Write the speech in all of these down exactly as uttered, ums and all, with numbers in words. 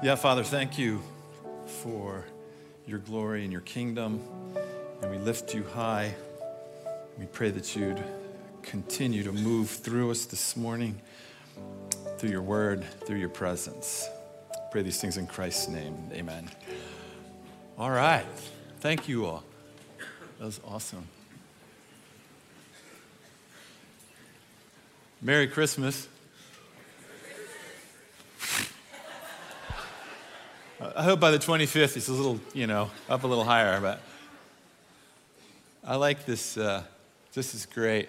Yeah, Father, thank you for your glory and your kingdom, and we lift you high. We pray that you'd continue to move through us this morning, through your word, through your presence. Pray these things in Christ's name. Amen. All right. Thank you all. That was awesome. Merry Christmas. I hope by the twenty-fifth it's a little, you know, up a little higher, but I like this. Uh, this is great.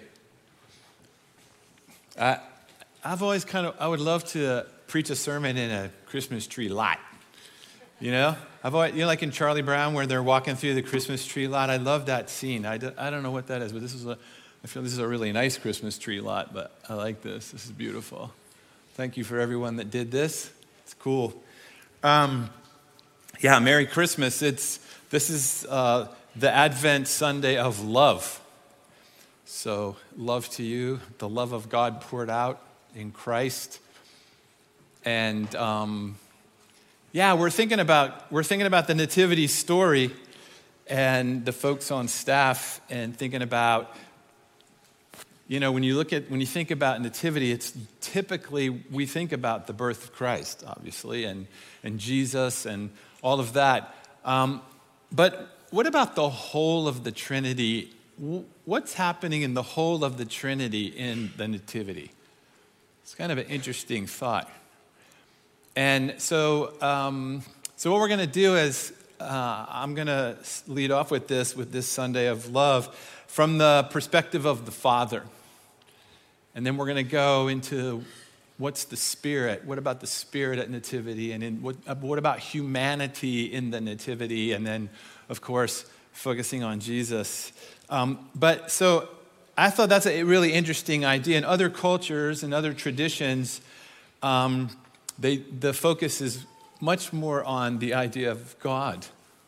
I, I've always kind of, I would love to preach a sermon in a Christmas tree lot. You know, I've always, you know, like in Charlie Brown where they're walking through the Christmas tree lot. I love that scene. I, do, I don't know what that is, but this is a, I feel this is a really nice Christmas tree lot, but I like this. This is beautiful. Thank you for everyone that did this. It's cool. Um, Yeah, Merry Christmas. It's this is uh, the Advent Sunday of love. So, love to you, the love of God poured out in Christ, and um, yeah, we're thinking about we're thinking about the Nativity story, and the folks on staff, and thinking about, you know, when you look at when you think about Nativity, it's typically we think about the birth of Christ, obviously, and and Jesus and all of that. Um, but what about the whole of the Trinity? What's happening in the whole of the Trinity in the Nativity? It's kind of an interesting thought. And so, um, so what we're going to do is uh, I'm going to lead off with this, with this Sunday of love, from the perspective of the Father. And then we're going to go into what's the Spirit? What about the Spirit at Nativity? And in, what, what about humanity in the Nativity? And then, of course, focusing on Jesus. Um, but so I thought that's a really interesting idea. In other cultures and other traditions, um, they, the focus is much more on the idea of God.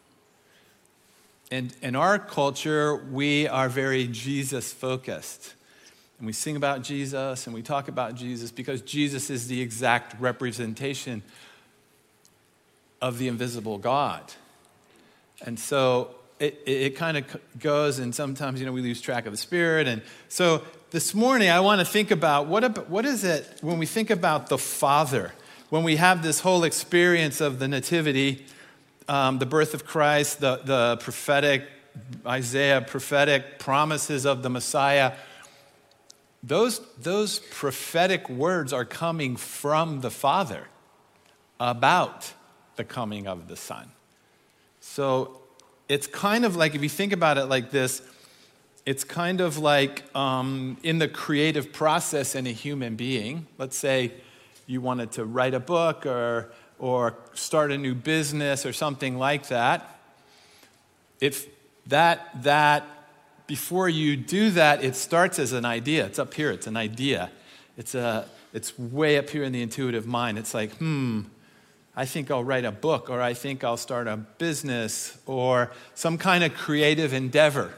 And in our culture, we are very Jesus-focused. And we sing about Jesus and we talk about Jesus because Jesus is the exact representation of the invisible God. And so it, it, it kind of goes, and sometimes, you know, we lose track of the Spirit. And so this morning I want to think about what, about, what is it when we think about the Father, when we have this whole experience of the Nativity, um, the birth of Christ, the, the prophetic, Isaiah prophetic promises of the Messiah. Those, those prophetic words are coming from the Father about the coming of the Son. So it's kind of like, if you think about it like this, it's kind of like um, in the creative process in a human being. Let's say you wanted to write a book or, or start a new business or something like that. If that, that, Before you do that, it starts as an idea. It's up here. It's an idea. It's a. It's way up here in the intuitive mind. It's like, hmm, I think I'll write a book, or I think I'll start a business, or some kind of creative endeavor.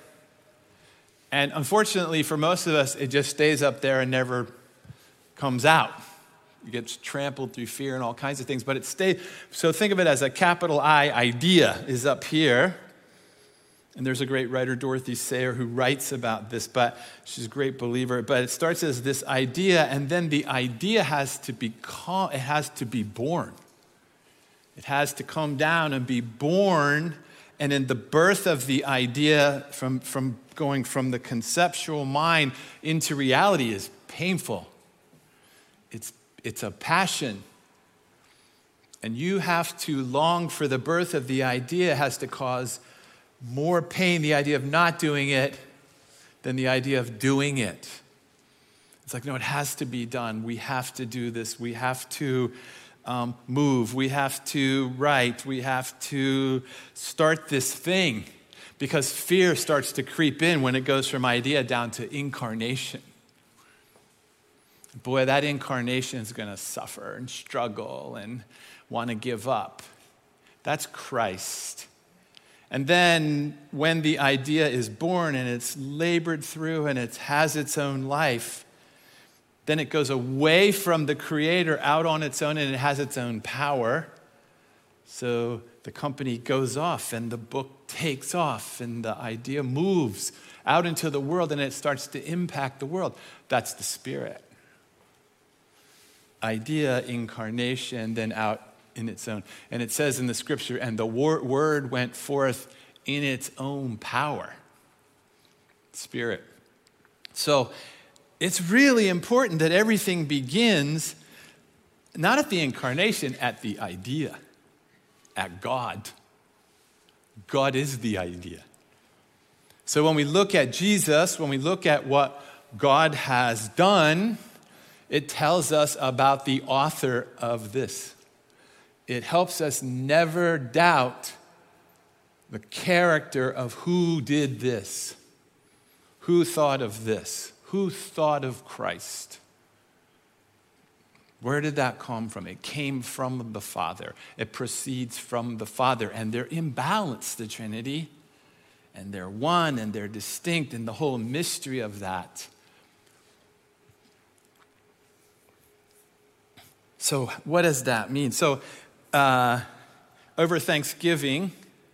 And unfortunately, for most of us, it just stays up there and never comes out. It gets trampled through fear and all kinds of things. But it stays. So think of it as a capital I idea is up here. And there's a great writer, Dorothy Sayers, who writes about this, but she's a great believer. But it starts as this idea, and then the idea has to be it has to be born. It has to come down and be born, and in the birth of the idea, from, from going from the conceptual mind into reality, is painful. It's it's a passion. And you have to long for the birth of the idea. It has to cause more pain, the idea of not doing it, than the idea of doing it. It's like, no, it has to be done. We have to do this. We have to um, move. We have to write. We have to start this thing, because fear starts to creep in when it goes from idea down to incarnation. Boy, that incarnation is going to suffer and struggle and want to give up. That's Christ. And then when the idea is born and it's labored through and it has its own life, then it goes away from the Creator out on its own and it has its own power. So the company goes off and the book takes off and the idea moves out into the world and it starts to impact the world. That's the Spirit. Idea, incarnation, then out in its own. And it says in the scripture, and the wor- word went forth in its own power. Spirit. So it's really important that everything begins not at the incarnation, at the idea, at God. God is the idea. So when we look at Jesus, when we look at what God has done, it tells us about the author of this. It helps us never doubt the character of who did this, who thought of this, who thought of Christ. Where did that come from? It came from the Father. It proceeds from the Father. And they're imbalanced, the Trinity. And they're one and they're distinct, and the whole mystery of that. So what does that mean? So uh, over Thanksgiving,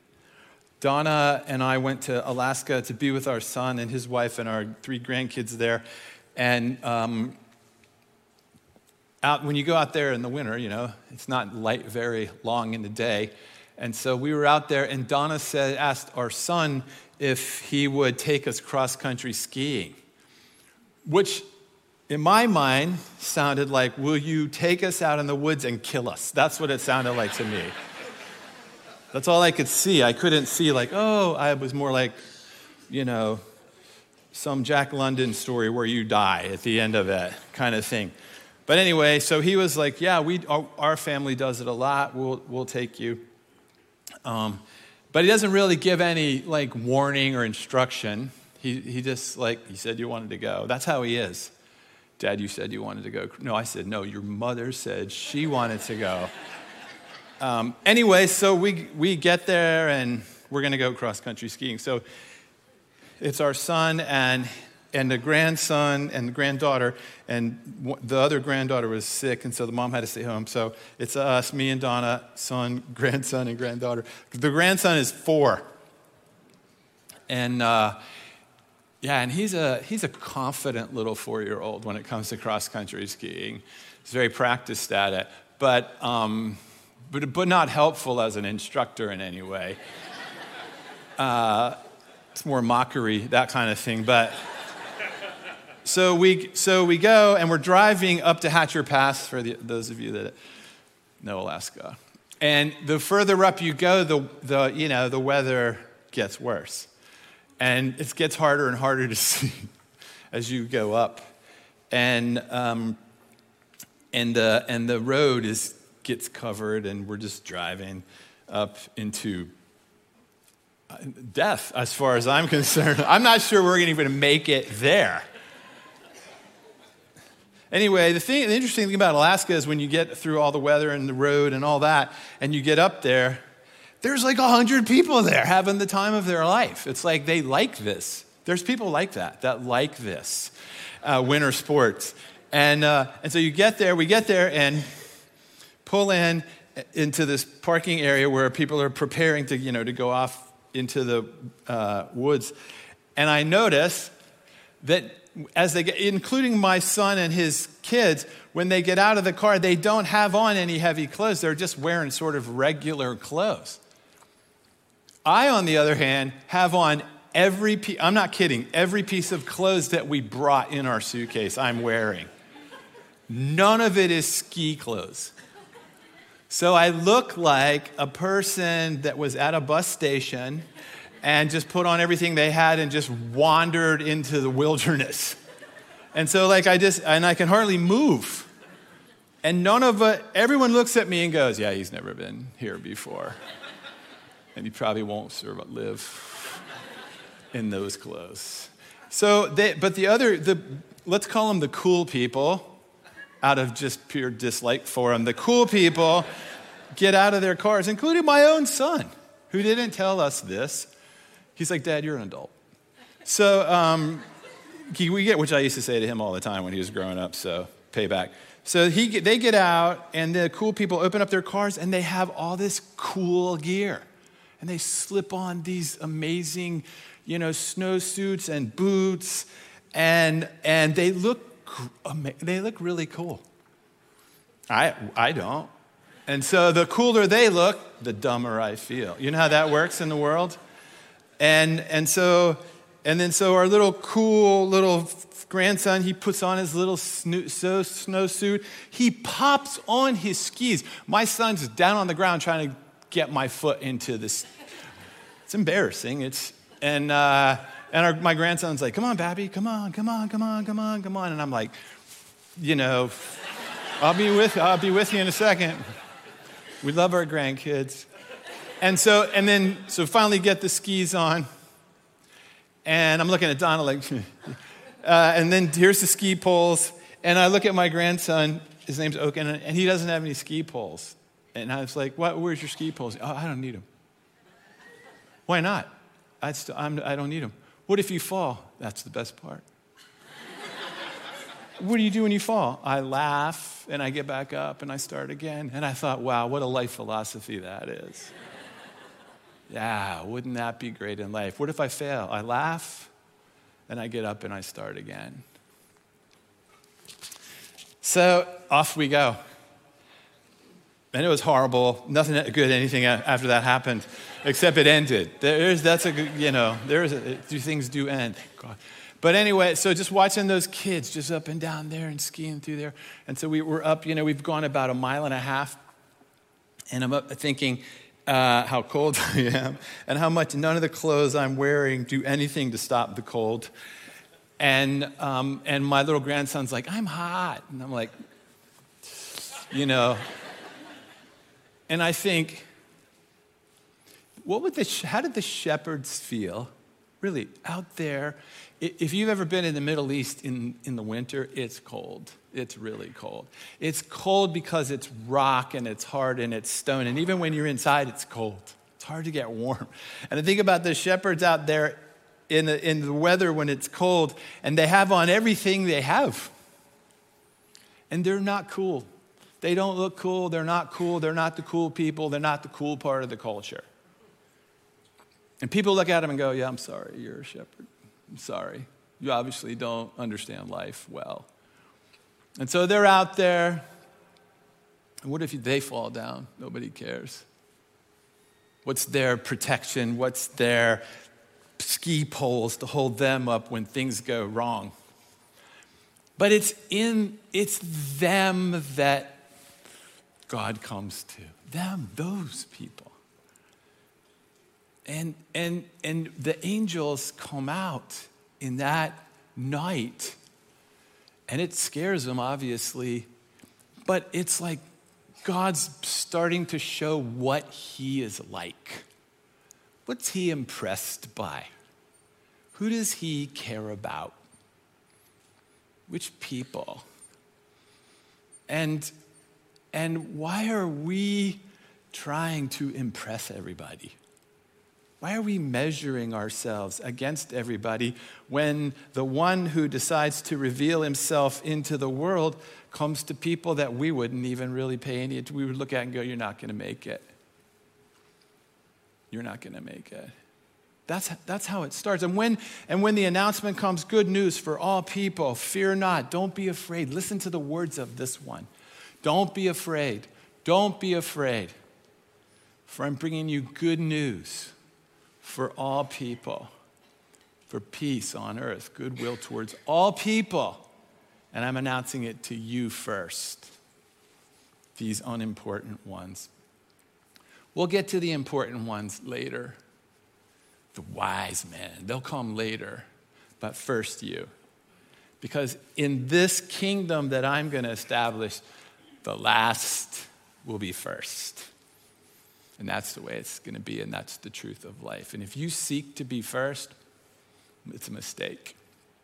Donna and I went to Alaska to be with our son and his wife and our three grandkids there. And um, out when you go out there in the winter, you know, it's not light very long in the day. And so we were out there, and Donna said, asked our son if he would take us cross-country skiing, which in my mind sounded like, will you take us out in the woods and kill us? That's what it sounded like to me. That's all I could see. I couldn't see like, oh, I was more like, you know, some Jack London story where you die at the end of it kind of thing. But anyway, so he was like, yeah, we our, our family does it a lot. We'll we'll take you. Um, but he doesn't really give any like warning or instruction. He he just like, he said you wanted to go. That's how he is. Dad, you said you wanted to go. No, I said, no, your mother said she wanted to go. Um, anyway, so we we get there and we're going to go cross-country skiing. So it's our son and and the grandson and the granddaughter, and the other granddaughter was sick, and so the mom had to stay home. So it's us, me and Donna, son, grandson, and granddaughter. The grandson is four. And uh, yeah, and he's a he's a confident little four-year-old when it comes to cross-country skiing. He's very practiced at it, but um, but but not helpful as an instructor in any way. Uh, it's more mockery, that kind of thing. But so we so we go and we're driving up to Hatcher Pass for the, those of you that know Alaska. And the further up you go, the the you know the weather gets worse. And it gets harder and harder to see as you go up, and um, and the and the road is gets covered, and we're just driving up into death, as far as I'm concerned. I'm not sure we're going to even make it there. Anyway, the thing, the interesting thing about Alaska is when you get through all the weather and the road and all that, and you get up there, there's like a hundred people there having the time of their life. It's like they like this. There's people like that, that like this, uh, winter sports. And uh, and so you get there, we get there and pull in into this parking area where people are preparing to, you know, to go off into the uh, woods. And I notice that as they get, including my son and his kids, when they get out of the car, they don't have on any heavy clothes. They're just wearing sort of regular clothes. I, on the other hand, have on every piece, I'm not kidding, every piece of clothes that we brought in our suitcase I'm wearing. None of it is ski clothes. So I look like a person that was at a bus station and just put on everything they had and just wandered into the wilderness. And so like I just, and I can hardly move. And none of it, everyone looks at me and goes, yeah, he's never been here before. And he probably won't sort live in those clothes. So, they, but the other, the let's call them the cool people, out of just pure dislike for them. The cool people get out of their cars, including my own son, who didn't tell us this. He's like, Dad, you're an adult. So um, he, we get, which I used to say to him all the time when he was growing up, so payback. So he, they get out, and the cool people open up their cars, and they have all this cool gear. And they slip on these amazing, you know, snowsuits and boots, and and they look they look really cool. I I don't. And so the cooler they look, the dumber I feel. You know how that works in the world? And and so and then so our little cool little grandson, he puts on his little sno- so snowsuit. He pops on his skis. My son's down on the ground trying to get my foot into this. It's embarrassing. It's and uh, and our, my grandson's like, "Come on, Babby, come on, come on, come on, come on, come on." And I'm like, you know, I'll be with I'll be with you in a second. We love our grandkids, and so and then so finally get the skis on, and I'm looking at Donna like, uh, and then here's the ski poles, and I look at my grandson. His name's Oaken, and he doesn't have any ski poles, and I was like, "What? Where's your ski poles?" "Oh, I don't need them." "Why not?" I'd st- I'm, I don't need them. "What if you fall?" That's the best part. "What do you do when you fall?" "I laugh, and I get back up, and I start again." And I thought, wow, what a life philosophy that is. Yeah, wouldn't that be great in life? What if I fail? I laugh, and I get up, and I start again. So off we go. And it was horrible. Nothing good, anything after that happened, except it ended. There's, that's a good, you know, there's a, things do end, thank God. But anyway, so just watching those kids just up and down there and skiing through there. And so we were up, you know, we've gone about a mile and a half. And I'm up thinking uh, how cold I am and how much none of the clothes I'm wearing do anything to stop the cold. And um, and my little grandson's like, "I'm hot." And I'm like, you know. And I think, what would the, how did the shepherds feel, really, out there? If you've ever been in the Middle East in, in the winter, it's cold. It's really cold. It's cold because it's rock and it's hard and it's stone. And even when you're inside, it's cold. It's hard to get warm. And I think about the shepherds out there in the, in the weather when it's cold, and they have on everything they have. And they're not cool. They don't look cool. They're not cool. They're not the cool people. They're not the cool part of the culture. And people look at them and go, "Yeah, I'm sorry, you're a shepherd. I'm sorry. You obviously don't understand life well." And so they're out there. And what if they fall down? Nobody cares. What's their protection? What's their ski poles to hold them up when things go wrong? But it's in it's them that God comes to. Them, those people. And and and the angels come out in that night, and it scares them, obviously, but it's like God's starting to show what he is like. What's he impressed by? Who does he care about? Which people? And and why are we trying to impress everybody? Why are we measuring ourselves against everybody when the one who decides to reveal himself into the world comes to people that we wouldn't even really pay any attention? We would look at and go, "You're not going to make it. You're not going to make it." That's, that's how it starts. And when, and when the announcement comes, "Good news for all people, fear not, don't be afraid." Listen to the words of this one. Don't be afraid. Don't be afraid. For I'm bringing you good news for all people, for peace on earth, goodwill towards all people. And I'm announcing it to you first, these unimportant ones. We'll get to the important ones later. The wise men, they'll come later, but first you. Because in this kingdom that I'm going to establish, the last will be first. And that's the way it's going to be, and that's the truth of life. And if you seek to be first, it's a mistake.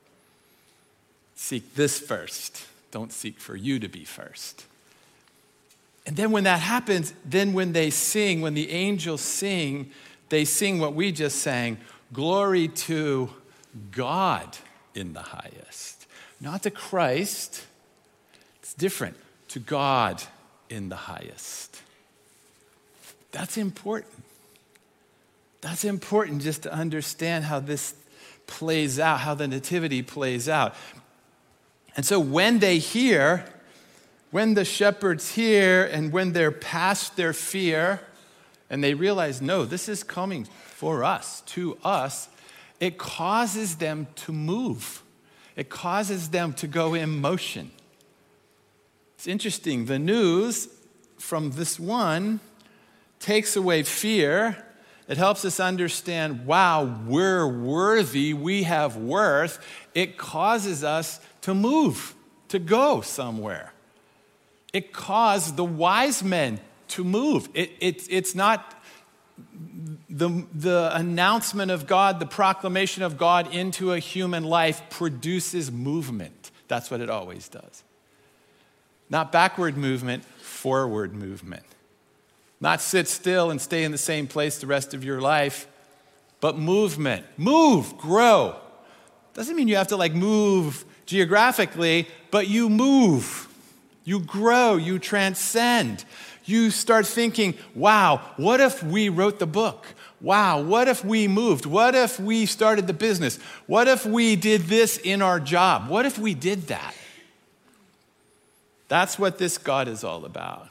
Seek this first. Don't seek for you to be first. And then when that happens, then when they sing, when the angels sing, they sing what we just sang, "Glory to God in the highest." Not to Christ. It's different. to God in the highest. That's important. That's important just to understand how this plays out, how the nativity plays out. And so when they hear, when the shepherds hear, and when they're past their fear, and they realize, no, this is coming for us, to us, it causes them to move. It causes them to go in motion. It's interesting. The news from this one takes away fear. It helps us understand, wow, we're worthy, we have worth. It causes us to move, to go somewhere. It caused the wise men to move. It, it, it's not the, the announcement of God, the proclamation of God into a human life produces movement. That's what it always does. Not backward movement, forward movement. Not sit still and stay in the same place the rest of your life, but movement. Move, grow. Doesn't mean you have to like move geographically, but you move. You grow, you transcend. You start thinking, wow, what if we wrote the book? Wow, what if we moved? What if we started the business? What if we did this in our job? What if we did that? That's what this God is all about.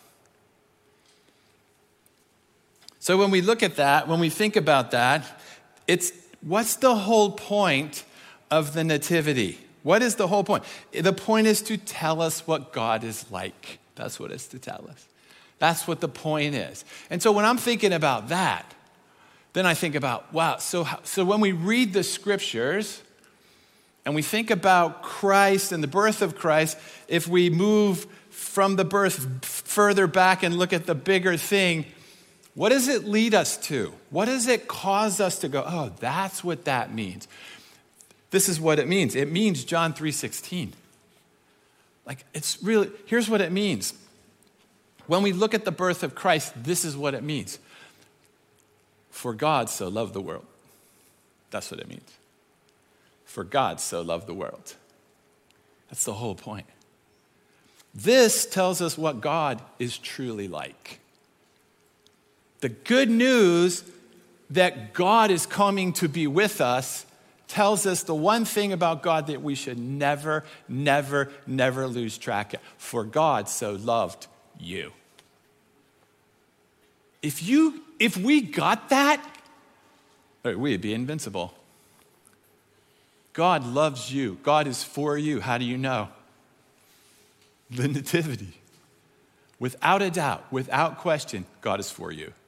So when we look at that, when we think about that, it's what's the whole point of the nativity? What is the whole point? The point is to tell us what God is like. That's what it's to tell us. That's what the point is. And so when I'm thinking about that, then I think about, wow, so, so when we read the scriptures and we think about Christ and the birth of Christ, if we move from the birth further back and look at the bigger thing, what does it lead us to? What does it cause us to go, oh, that's what that means? This is what it means. It means John three sixteen. Like, it's really, here's what it means. When we look at the birth of Christ, this is what it means. For God so loved the world. That's what it means. For God so loved the world. That's the whole point. This tells us what God is truly like. The good news that God is coming to be with us tells us the one thing about God that we should never, never, never lose track of. For God so loved you. If you, if we got that, we'd be invincible. God loves you. God is for you. How do you know? The nativity. Without a doubt, without question, God is for you.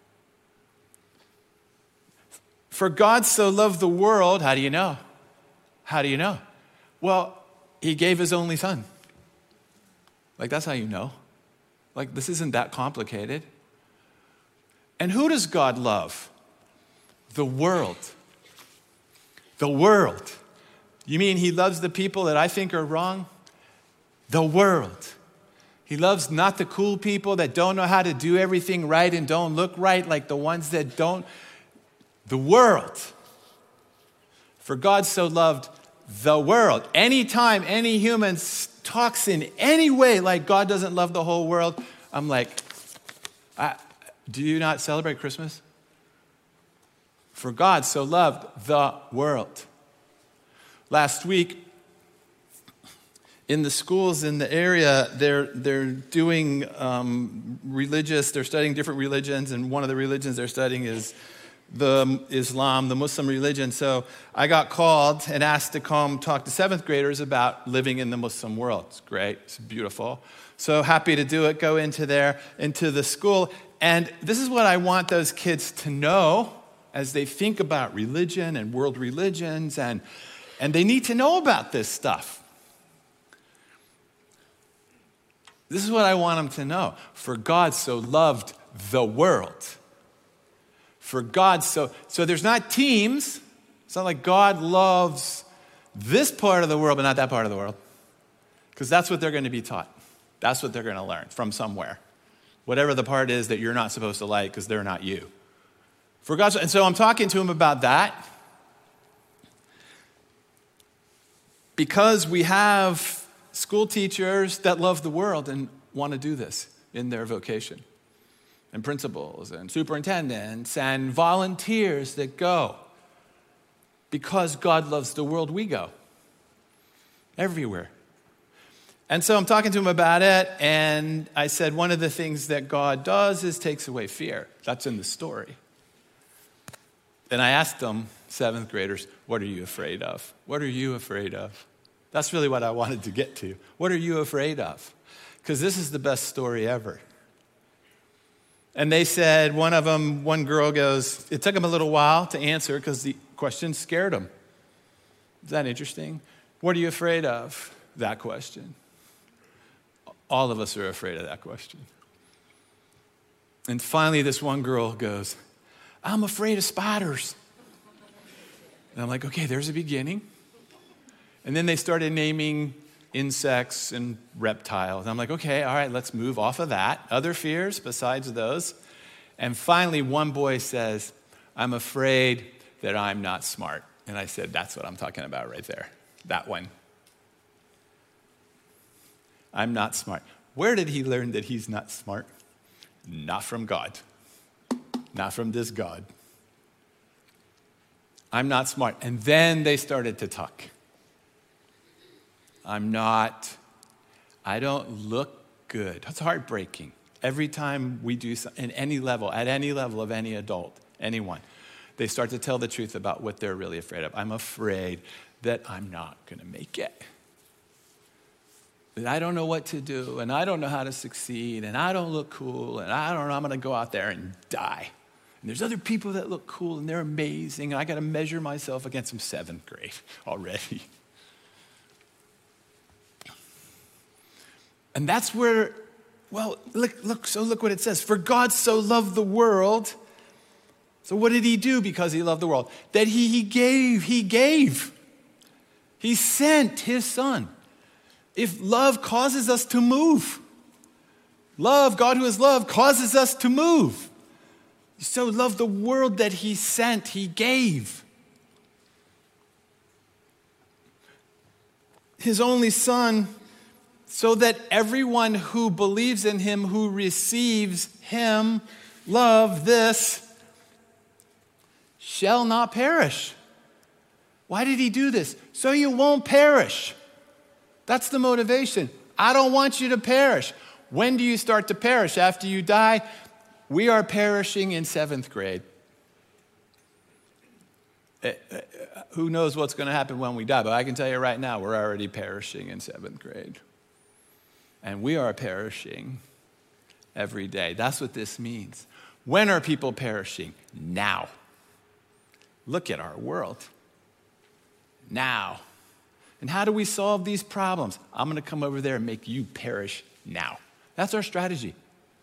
For God so loved the world, how do you know? How do you know? Well, he gave his only son. Like, that's how you know. Like, this isn't that complicated. And who does God love? The world. The world. You mean he loves the people that I think are wrong? The world. He loves not the cool people that don't know how to do everything right and don't look right, like the ones that don't. The world. For God so loved the world. Anytime any human talks in any way like God doesn't love the whole world, I'm like, I, do you not celebrate Christmas? For God so loved the world. Last week, in the schools in the area, they're they're doing um, religious, they're studying different religions, and one of the religions they're studying is the Islam, the Muslim religion. So I got called and asked to come talk to seventh graders about living in the Muslim world. It's great, it's beautiful. So happy to do it, go into there, into the school. And this is what I want those kids to know as they think about religion and world religions, and, and they need to know about this stuff. This is what I want them to know. For God so loved the world. For God so, so there's not teams. It's not like God loves this part of the world, but not that part of the world. Because that's what they're going to be taught. That's what they're going to learn from somewhere. Whatever the part is that you're not supposed to like because they're not you. For God, and so I'm talking to him about that. Because we have school teachers that love the world, and want to do this in their vocation. And principals and superintendents and volunteers that go. Because God loves the world, we go. Everywhere. And so I'm talking to him about it, and I said one of the things that God does is takes away fear. That's in the story. And I asked them, seventh graders, what are you afraid of? What are you afraid of? That's really what I wanted to get to. What are you afraid of? Because this is the best story ever. And they said, one of them, one girl goes, it took them a little while to answer because the question scared them. Is that interesting? What are you afraid of? That question. All of us are afraid of that question. And finally, this one girl goes, I'm afraid of spiders. And I'm like, okay, there's a beginning. And then they started naming insects and reptiles. And I'm like, okay, all right, let's move off of that. Other fears besides those. And finally, one boy says, I'm afraid that I'm not smart. And I said, that's what I'm talking about right there. That one. I'm not smart. Where did he learn that he's not smart? Not from God. Not from this God. I'm not smart. And then they started to talk. I'm not, I don't look good. That's heartbreaking. Every time we do something, in any level, at any level of any adult, anyone, they start to tell the truth about what they're really afraid of. I'm afraid that I'm not going to make it. That I don't know what to do, and I don't know how to succeed, and I don't look cool, and I don't know, I'm going to go out there and die. And there's other people that look cool, and they're amazing, and I got to measure myself against them seventh grade already. And that's where, well, look, look, so look what it says. For God so loved the world. So what did he do because he loved the world? That he, he gave, he gave. He sent his son. If love causes us to move, love, God who is love, causes us to move. He so loved the world that he sent, he gave. His only son, so that everyone who believes in him, who receives him, love this, shall not perish. Why did he do this? So you won't perish. That's the motivation. I don't want you to perish. When do you start to perish? After you die? We are perishing in seventh grade. Who knows what's going to happen when we die? But I can tell you right now, we're already perishing in seventh grade. And we are perishing every day. That's what this means. When are people perishing? Now. Look at our world. Now. And how do we solve these problems? I'm going to come over there and make you perish now. That's our strategy.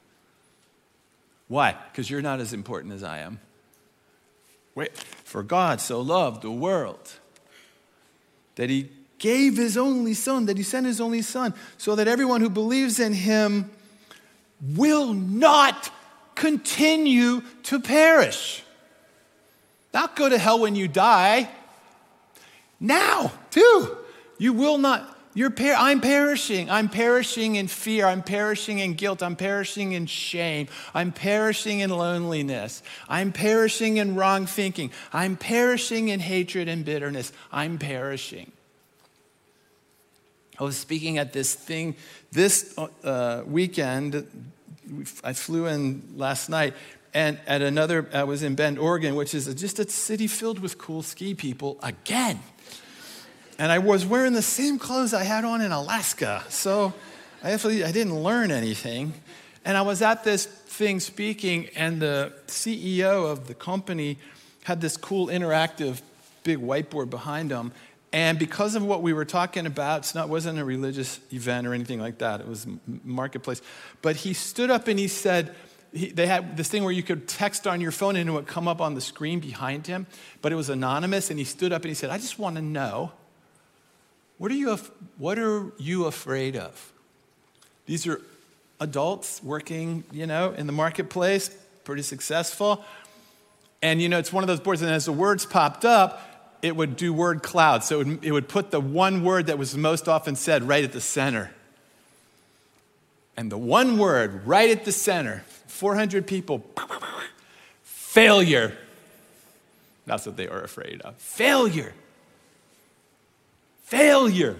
Why? Because you're not as important as I am. Wait, for God so loved the world that he gave his only son, that he sent his only son, so that everyone who believes in him will not continue to perish. Not go to hell when you die. Now, too. You will not. You're per- I'm perishing. I'm perishing in fear. I'm perishing in guilt. I'm perishing in shame. I'm perishing in loneliness. I'm perishing in wrong thinking. I'm perishing in hatred and bitterness. I'm perishing. I was speaking at this thing this uh, weekend. I flew in last night, and at another, I was in Bend, Oregon, which is just a city filled with cool ski people again. And I was wearing the same clothes I had on in Alaska, so I actually I didn't learn anything. And I was at this thing speaking, and the C E O of the company had this cool interactive big whiteboard behind him. And because of what we were talking about, it's not, it wasn't a religious event or anything like that. It was marketplace. But he stood up and he said, he, they had this thing where you could text on your phone and it would come up on the screen behind him, but it was anonymous. And he stood up and he said, I just want to know, what are you, what are you afraid of? These are adults working, you know, in the marketplace, pretty successful. And, you know, it's one of those boards, and as the words popped up, it would do word cloud. So it would, it would put the one word that was most often said right at the center. And the one word right at the center, four hundred people, failure. That's what they were afraid of. Failure. Failure.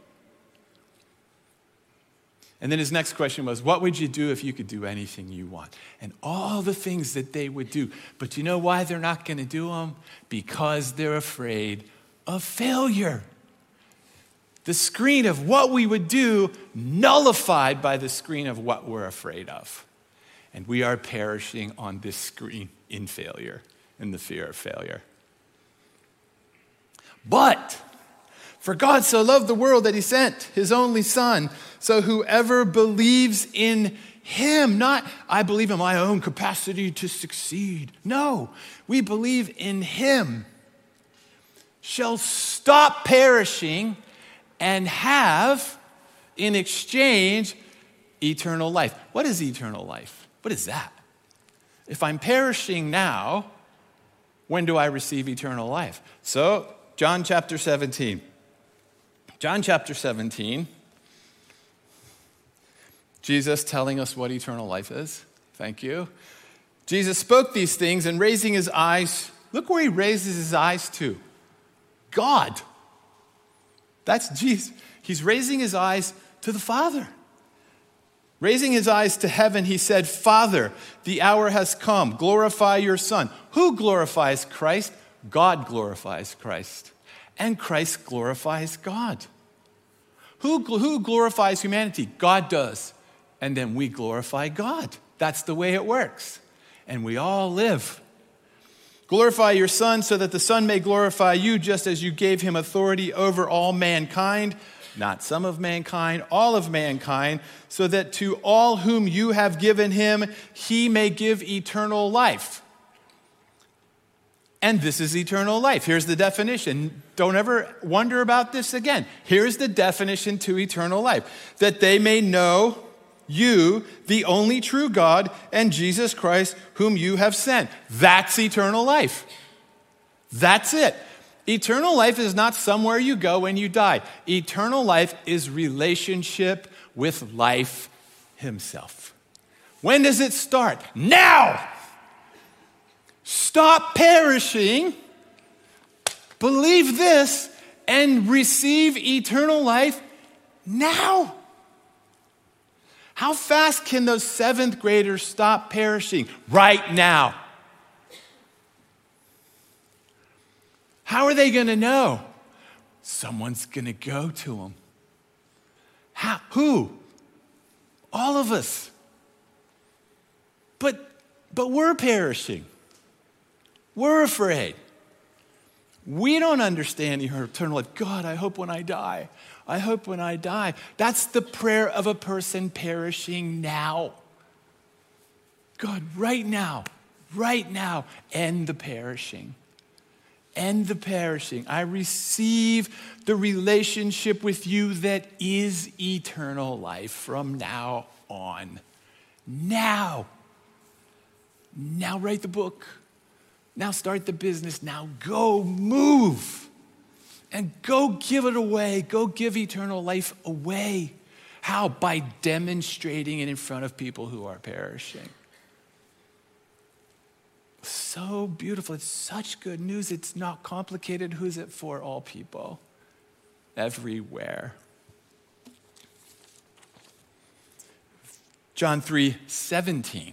And then his next question was, what would you do if you could do anything you want? And all the things that they would do. But you know why they're not going to do them? Because they're afraid of failure. The screen of what we would do nullified by the screen of what we're afraid of. And we are perishing on this screen in failure, in the fear of failure. But for God so loved the world that he sent his only son, so whoever believes in him, not I believe in my own capacity to succeed. No, we believe in him, shall stop perishing and have, in exchange, eternal life. What is eternal life? What is that? If I'm perishing now, when do I receive eternal life? So, John chapter seventeen. John chapter seventeen. Jesus telling us what eternal life is. Thank you. Jesus spoke these things, and raising his eyes, look where he raises his eyes to. God. That's Jesus. He's raising his eyes to the Father. Raising his eyes to heaven, he said, Father, the hour has come. Glorify your Son. Who glorifies Christ? God glorifies Christ. And Christ glorifies God. Who, who glorifies humanity? God does. And then we glorify God. That's the way it works. And we all live. Glorify your Son so that the Son may glorify you, just as you gave him authority over all mankind, not some of mankind, all of mankind, so that to all whom you have given him, he may give eternal life. And this is eternal life. Here's the definition. Don't ever wonder about this again. Here's the definition to eternal life. That they may know you, the only true God, and Jesus Christ, whom you have sent. That's eternal life. That's it. Eternal life is not somewhere you go when you die. Eternal life is relationship with life himself. When does it start? Now! Stop perishing, believe this, and receive eternal life now. How fast can those seventh graders stop perishing? Right now. How are they going to know? Someone's going to go to them. How? Who? All of us. But, but we're perishing. We're afraid. We don't understand eternal life. God, I hope when I die. I hope when I die. That's the prayer of a person perishing now. God, right now, right now, end the perishing. End the perishing. I receive the relationship with you that is eternal life from now on. Now. Now write the book. Now start the business. Now go move. And go give it away. Go give eternal life away. How? By demonstrating it in front of people who are perishing. So beautiful. It's such good news. It's not complicated. Who's it for? All people. Everywhere. John three seventeen.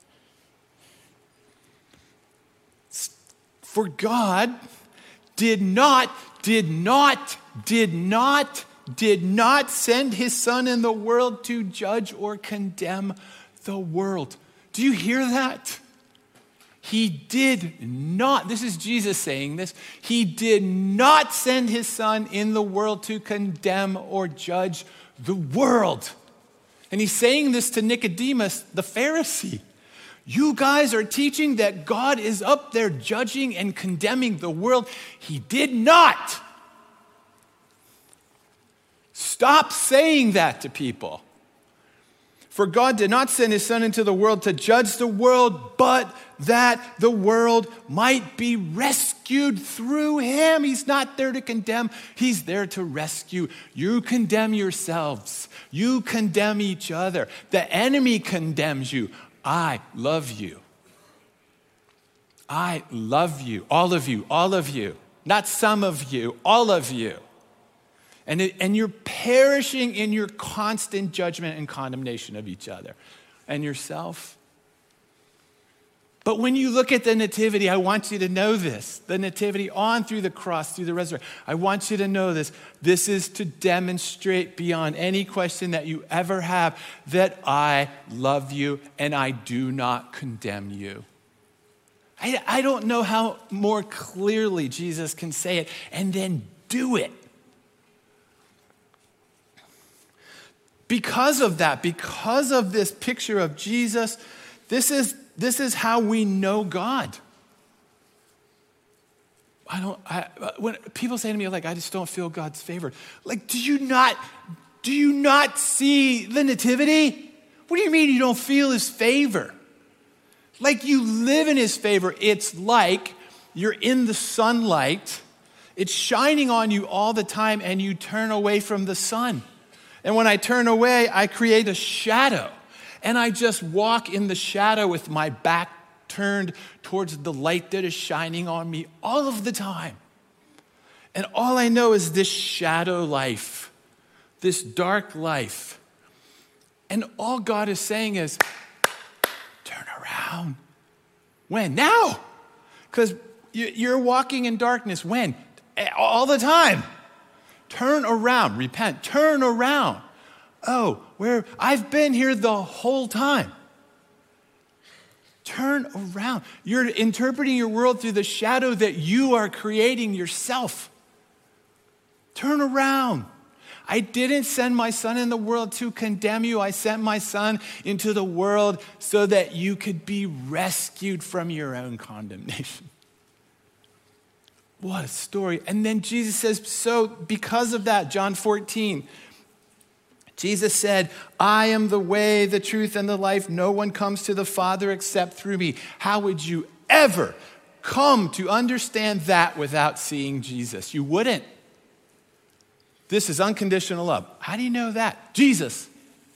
For God did not, did not, did not, did not send his Son in the world to judge or condemn the world. Do you hear that? He did not, this is Jesus saying this, he did not send his Son in the world to condemn or judge the world. And he's saying this to Nicodemus, the Pharisee. You guys are teaching that God is up there judging and condemning the world. He did not. Stop saying that to people. For God did not send his Son into the world to judge the world, but that the world might be rescued through him. He's not there to condemn. He's there to rescue. You condemn yourselves. You condemn each other. The enemy condemns you. I love you. I love you. All of you. All of you. Not some of you. All of you. And, it, and you're perishing in your constant judgment and condemnation of each other and yourself. But when you look at the nativity, I want you to know this. The nativity on through the cross, through the resurrection. I want you to know this. This is to demonstrate beyond any question that you ever have that I love you and I do not condemn you. I, I don't know how more clearly Jesus can say it and then do it. Because of that, because of this picture of Jesus, this is, this is how we know God. I don't, I, when people say to me, like, I just don't feel God's favor. Like, do you not, do you not see the nativity? What do you mean you don't feel his favor? Like, you live in his favor. It's like you're in the sunlight. It's shining on you all the time, and you turn away from the sun. And when I turn away, I create a shadow. And I just walk in the shadow with my back turned towards the light that is shining on me all of the time. And all I know is this shadow life, this dark life. And all God is saying is, turn around. When? Now. Because you're walking in darkness. When? All the time. Turn around, repent, turn around. Oh, where I've been here the whole time. Turn around. You're interpreting your world through the shadow that you are creating yourself. Turn around. I didn't send my Son in the world to condemn you. I sent my Son into the world so that you could be rescued from your own condemnation. What a story. And then Jesus says, so because of that, John fourteen, Jesus said, I am the way, the truth, and the life. No one comes to the Father except through me. How would you ever come to understand that without seeing Jesus? You wouldn't. This is unconditional love. How do you know that? Jesus.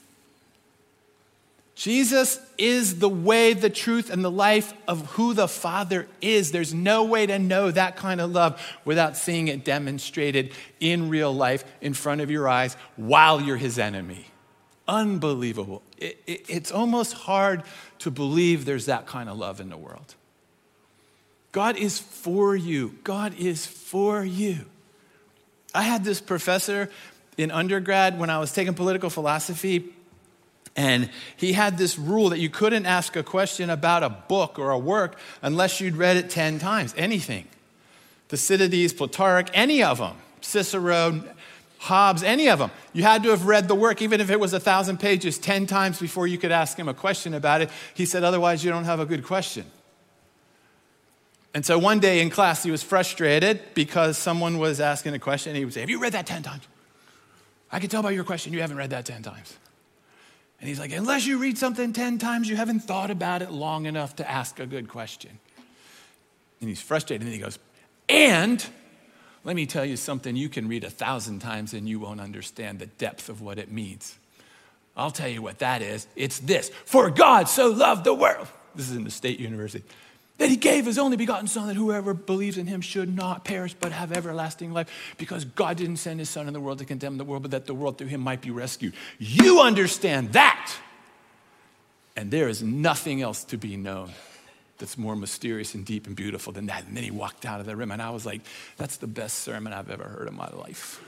Jesus is the way, the truth, and the life of who the Father is. There's no way to know that kind of love without seeing it demonstrated in real life in front of your eyes while you're his enemy. Unbelievable. It, it, it's almost hard to believe there's that kind of love in the world. God is for you. God is for you. I had this professor in undergrad when I was taking political philosophy. And he had this rule that you couldn't ask a question about a book or a work unless you'd read it ten times, anything. Thucydides, Plutarch, any of them. Cicero, Hobbes, any of them. You had to have read the work, even if it was a thousand pages, ten times before you could ask him a question about it. He said, otherwise you don't have a good question. And so one day in class, he was frustrated because someone was asking a question. And he would say, have you read that ten times? I can tell by your question you haven't read that ten times. And he's like, unless you read something ten times, you haven't thought about it long enough to ask a good question. And he's frustrated. And he goes, and let me tell you something you can read a thousand times and you won't understand the depth of what it means. I'll tell you what that is. It's this. For God so loved the world. This is in the State University. That he gave his only begotten Son, that whoever believes in him should not perish but have everlasting life, because God didn't send his Son in the world to condemn the world, but that the world through him might be rescued. You understand that. And there is nothing else to be known that's more mysterious and deep and beautiful than that. And then he walked out of the room, and I was like, that's the best sermon I've ever heard in my life.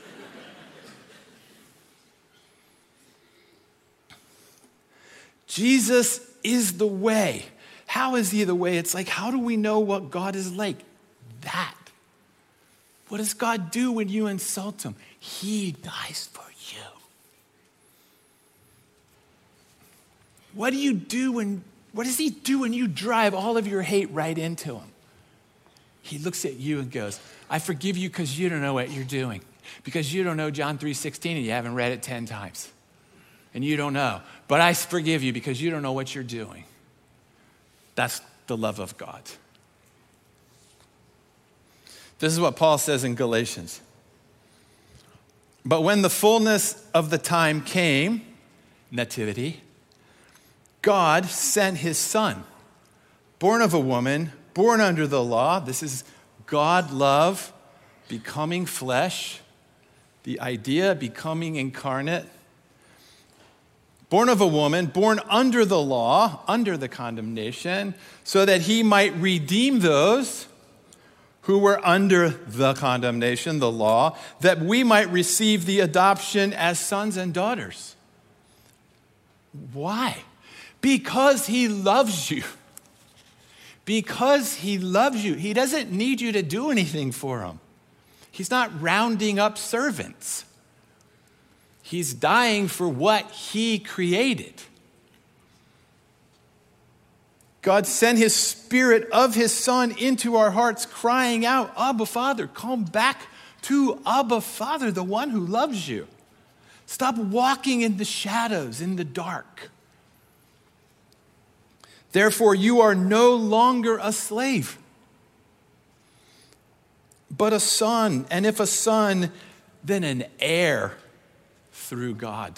Jesus is the way. How is he the way? It's like, how do we know what God is like? That. What does God do when you insult him? He dies for you. What do you do when, what does he do when you drive all of your hate right into him? He looks at you and goes, I forgive you because you don't know what you're doing. Because you don't know John three sixteen and you haven't read it ten times. And you don't know. But but I forgive you because you don't know what you're doing. That's the love of God. This is what Paul says in Galatians. But when the fullness of the time came, nativity, God sent his son, born of a woman, born under the law. This is God love becoming flesh, the idea becoming incarnate. Born of a woman, born under the law, under the condemnation, so that he might redeem those who were under the condemnation, the law, that we might receive the adoption as sons and daughters. Why? Because he loves you. Because he loves you. He doesn't need you to do anything for him. He's not rounding up servants. He's dying for what he created. God sent his spirit of his son into our hearts, crying out, Abba, Father. Come back to Abba, Father, the one who loves you. Stop walking in the shadows, in the dark. Therefore, you are no longer a slave, but a son. And if a son, then an heir through God.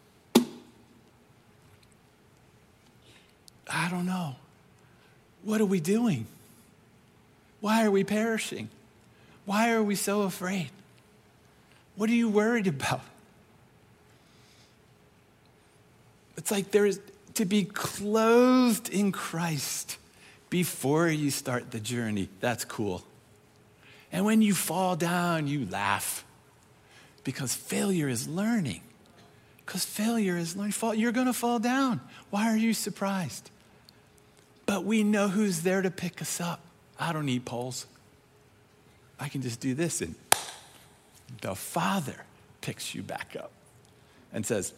I don't know. What are we doing? Why are we perishing? Why are we so afraid? What are you worried about? It's like there is to be clothed in Christ before you start the journey. That's cool. And when you fall down, you laugh because failure is learning. Because failure is learning. You're going to fall down. Why are you surprised? But we know who's there to pick us up. I don't need poles. I can just do this, and the Father picks you back up and says,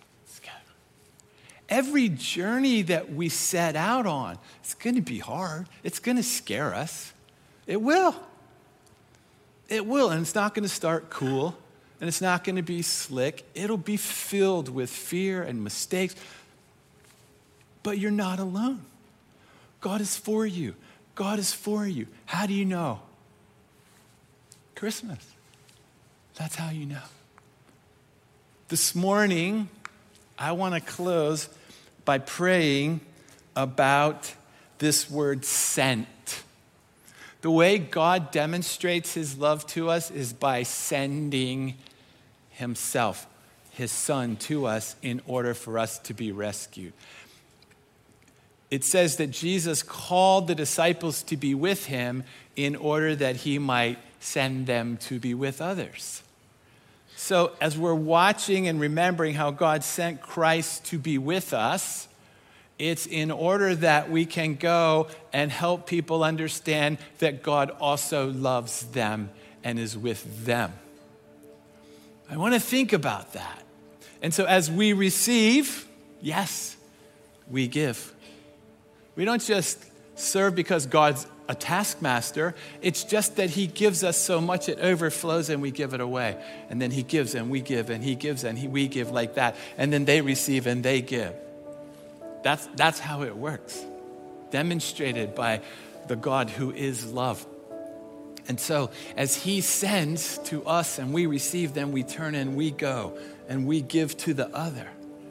every journey that we set out on, it's going to be hard. It's going to scare us. It will. It will, and it's not going to start cool, and it's not going to be slick. It'll be filled with fear and mistakes, but you're not alone. God is for you. God is for you. How do you know? Christmas. That's how you know. This morning, I want to close by praying about this word sent. The way God demonstrates his love to us is by sending himself, his son, to us in order for us to be rescued. It says that Jesus called the disciples to be with him in order that he might send them to be with others. So as we're watching and remembering how God sent Christ to be with us, it's in order that we can go and help people understand that God also loves them and is with them. I want to think about that. And so as we receive, yes, we give. We don't just serve because God's a taskmaster. It's just that he gives us so much it overflows and we give it away. And then he gives and we give and he gives and he, we give like that. And then they receive and they give. That's, that's how it works. Demonstrated by the God who is love. And so as he sends to us and we receive, then we turn and we go and we give to the other.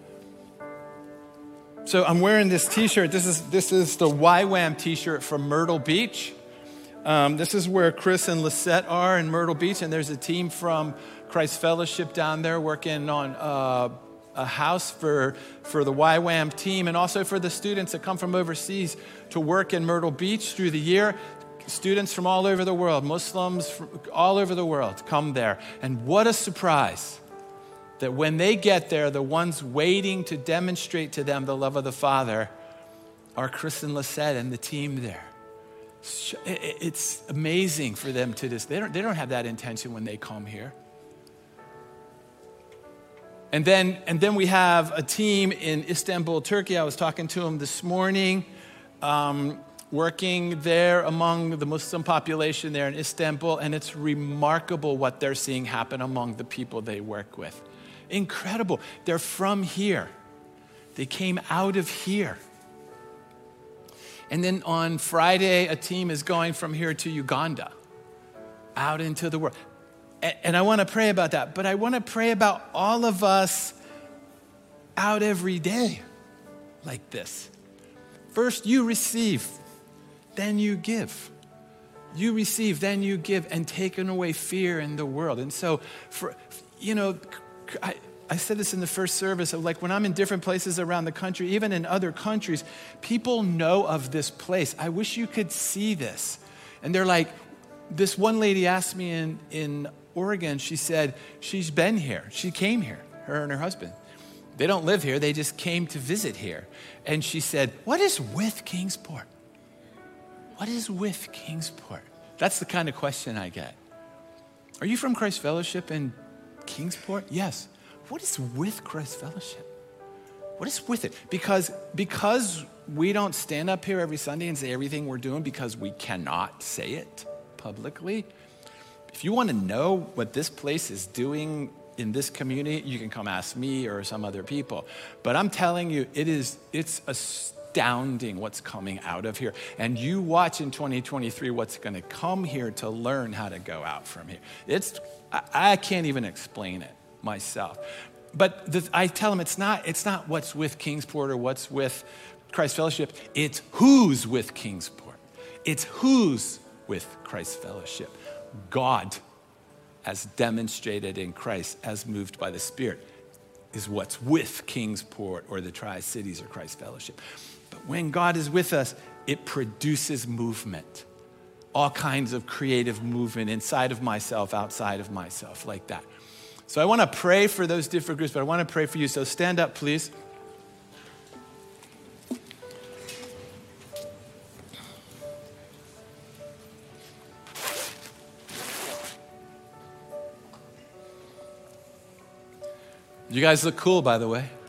So I'm wearing this t-shirt. This is this is the Y WAM t-shirt from Myrtle Beach. Um, this is where Chris and Lisette are in Myrtle Beach, and there's a team from Christ Fellowship down there working on uh, a house for, for the Y WAM team and also for the students that come from overseas to work in Myrtle Beach through the year. Students from all over the world, Muslims from all over the world come there. And what a surprise that when they get there, the ones waiting to demonstrate to them the love of the Father are Chris and Lisette and the team there. It's amazing for them to just, they don't, they don't have that intention when they come here. And then, and then we have a team in Istanbul, Turkey. I was talking to them this morning, um, working there among the Muslim population there in Istanbul, and it's remarkable what they're seeing happen among the people they work with. Incredible. They're from here. They came out of here. And then on Friday, a team is going from here to Uganda, out into the world. And I want to pray about that, but I want to pray about all of us out every day like this. First, you receive, then you give. You receive, then you give, and taking away fear in the world. And so, for you know, I, I said this in the first service, of like when I'm in different places around the country, even in other countries, people know of this place. I wish you could see this. And they're like, this one lady asked me in, in Oregon, she said, she's been here. She came here, her and her husband. They don't live here, they just came to visit here. And she said, what is with Kingsport? What is with Kingsport? That's the kind of question I get. Are you from Christ Fellowship in Kingsport? Yes. What is with Christ Fellowship? What is with it? Because, because we don't stand up here every Sunday and say everything we're doing because we cannot say it publicly. If you want to know what this place is doing in this community, you can come ask me or some other people. But I'm telling you, it is, it's astounding what's coming out of here. And you watch in twenty twenty-three what's going to come here to learn how to go out from here. It's, I, I can't even explain it myself. But the, I tell them it's not, it's not what's with Kingsport or what's with Christ Fellowship. It's who's with Kingsport. It's who's with Christ Fellowship. God, as demonstrated in Christ, as moved by the Spirit, is what's with Kingsport or the Tri-Cities or Christ Fellowship. But when God is with us, it produces movement. All kinds of creative movement inside of myself, outside of myself, like that. So I want to pray for those different groups, but I want to pray for you. So stand up, please. You guys look cool, by the way.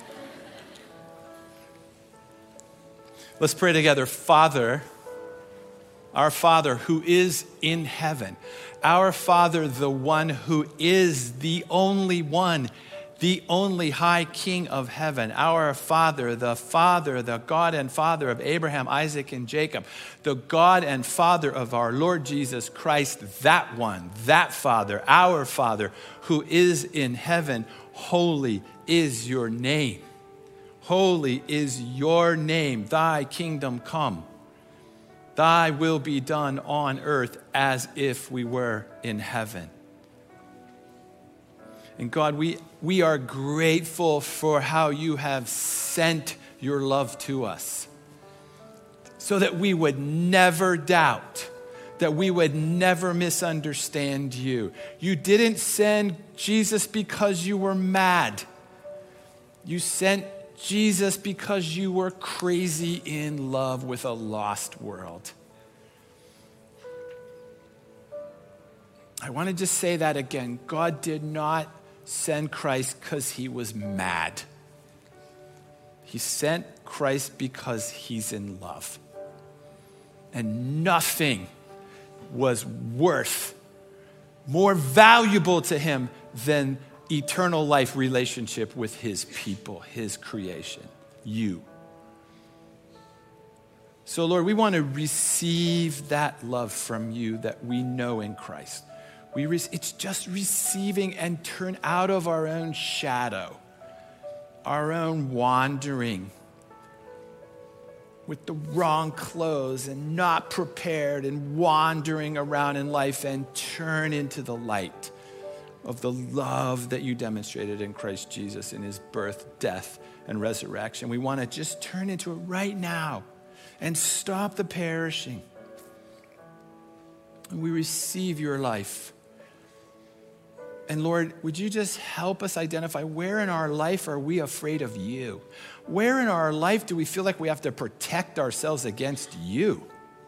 Let's pray together. Father, our Father who is in heaven, our Father, the one who is the only one, the only high King of heaven, our Father, the Father, the God and Father of Abraham, Isaac, and Jacob, the God and Father of our Lord Jesus Christ, that one, that Father, our Father who is in heaven, holy is your name. Holy is your name. Thy kingdom come. Thy will be done on earth as if we were in heaven. And God, we, we are grateful for how you have sent your love to us so that we would never doubt, that we would never misunderstand you. You didn't send Jesus because you were mad. You sent Jesus because you were crazy in love with a lost world. I want to just say that again. God did not send Christ because he was mad. He sent Christ because he's in love. And nothing was worth, more valuable to him than eternal life relationship with his people, his creation, you. So Lord, we want to receive that love from you that we know in Christ. We re- it's just receiving and turn out of our own shadow, our own wandering with the wrong clothes and not prepared and wandering around in life and turn into the light of the love that you demonstrated in Christ Jesus in his birth, death, and resurrection. We want to just turn into it right now and stop the perishing. And we receive your life. And Lord, would you just help us identify where in our life are we afraid of you? Where in our life do we feel like we have to protect ourselves against you?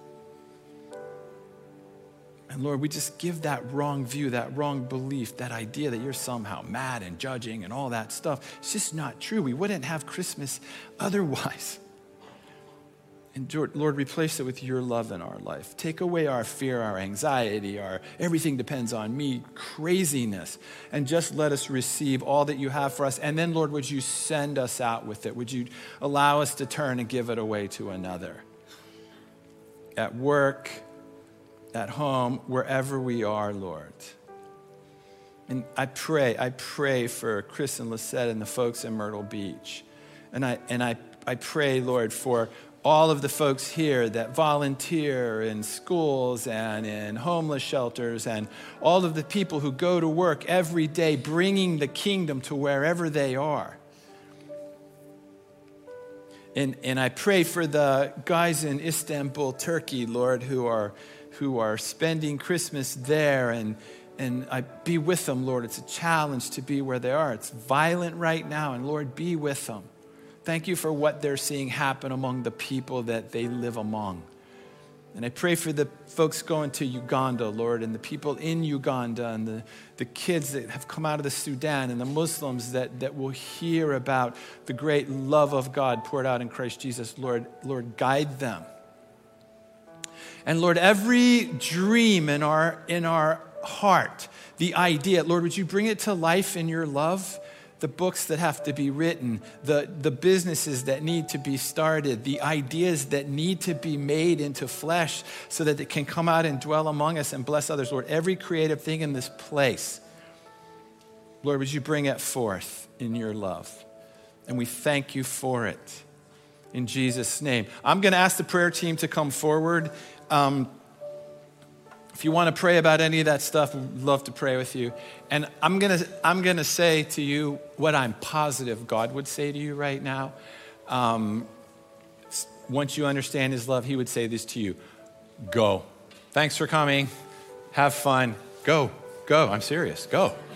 And Lord, we just give that wrong view, that wrong belief, that idea that you're somehow mad and judging and all that stuff. It's just not true. We wouldn't have Christmas otherwise. And Lord, replace it with your love in our life. Take away our fear, our anxiety, our everything depends on me, craziness, and just let us receive all that you have for us. And then, Lord, would you send us out with it? Would you allow us to turn and give it away to another? At work, at home, wherever we are, Lord. And I pray, I pray for Chris and Lisette and the folks in Myrtle Beach. And I and I, I pray, Lord, for all of the folks here that volunteer in schools and in homeless shelters and all of the people who go to work every day bringing the kingdom to wherever they are. And, and I pray for the guys in Istanbul, Turkey, Lord, who are who are spending Christmas there, and and I be with them, Lord. It's a challenge to be where they are. It's violent right now, and Lord, be with them. Thank you for what they're seeing happen among the people that they live among. And I pray for the folks going to Uganda, Lord, and the people in Uganda, and the, the kids that have come out of the Sudan, and the Muslims that, that will hear about the great love of God poured out in Christ Jesus. Lord, Lord, guide them. And Lord, every dream in our, in our heart, the idea, Lord, would you bring it to life in your love? The books that have to be written, the, the businesses that need to be started, the ideas that need to be made into flesh so that it can come out and dwell among us and bless others. Lord, every creative thing in this place, Lord, would you bring it forth in your love? And we thank you for it in Jesus' name. I'm going to ask the prayer team to come forward. Um, If you want to pray about any of that stuff, we'd love to pray with you. And I'm going to I'm going to say to you what I'm positive God would say to you right now. Um, once you understand his love, he would say this to you. Go. Thanks for coming. Have fun. Go. Go. I'm serious. Go.